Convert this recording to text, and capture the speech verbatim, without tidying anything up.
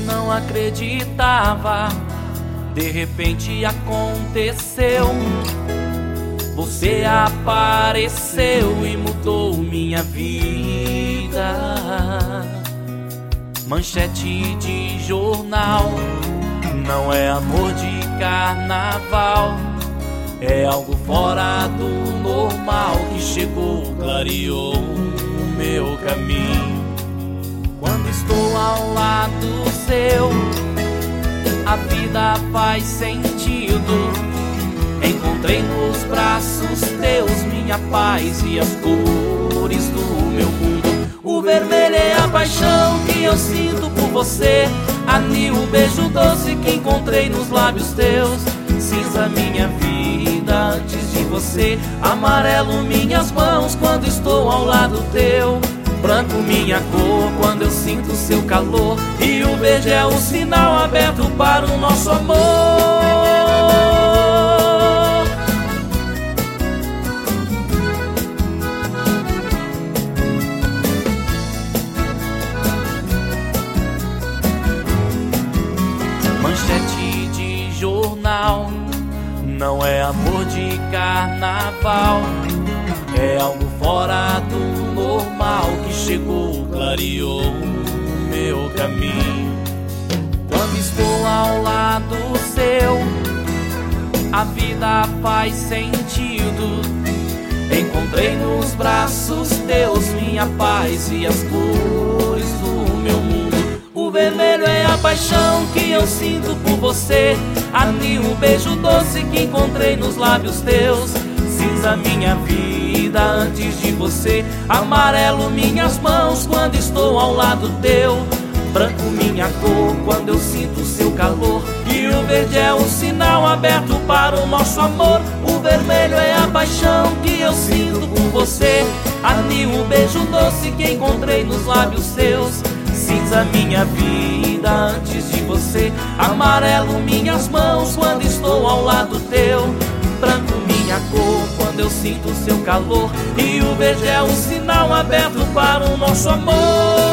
não acreditava, de repente aconteceu. Você apareceu e mudou minha vida. Manchete de jornal, não é amor de carnaval, é algo fora do normal que chegou, clareou o meu caminho. Quando estou ao lado seu, a vida faz sentido. Encontrei nos braços teus minha paz e as cores do meu mundo. O vermelho é a paixão que eu sinto por você, anil, o beijo doce que encontrei nos lábios teus. Cinza minha vida antes de você, amarelo minhas mãos quando estou ao lado teu. Branco minha cor quando eu sinto seu calor, e o verde é o sinal aberto para o nosso amor. Manchete de jornal, não é amor de carnaval, é algo fora do normal que chegou, clareou o meu caminho. Quando estou ao lado seu, a vida faz sentido. Encontrei nos braços teus minha paz e as cores do meu mundo. O vermelho é a paixão que eu sinto por você, anil, o beijo doce que encontrei nos lábios teus. Cinza minha vida antes de você, amarelo minhas mãos quando estou ao lado teu. Branco minha cor quando eu sinto seu calor, e o verde é o sinal aberto para o nosso amor. O vermelho é a paixão que eu sinto por você, anil, o beijo doce que encontrei nos lábios seus. Cinza minha vida antes de você, amarelo minhas mãos quando estou ao lado teu. Branco minha cor quando eu sinto seu calor, e o verde é um sinal aberto para o nosso amor.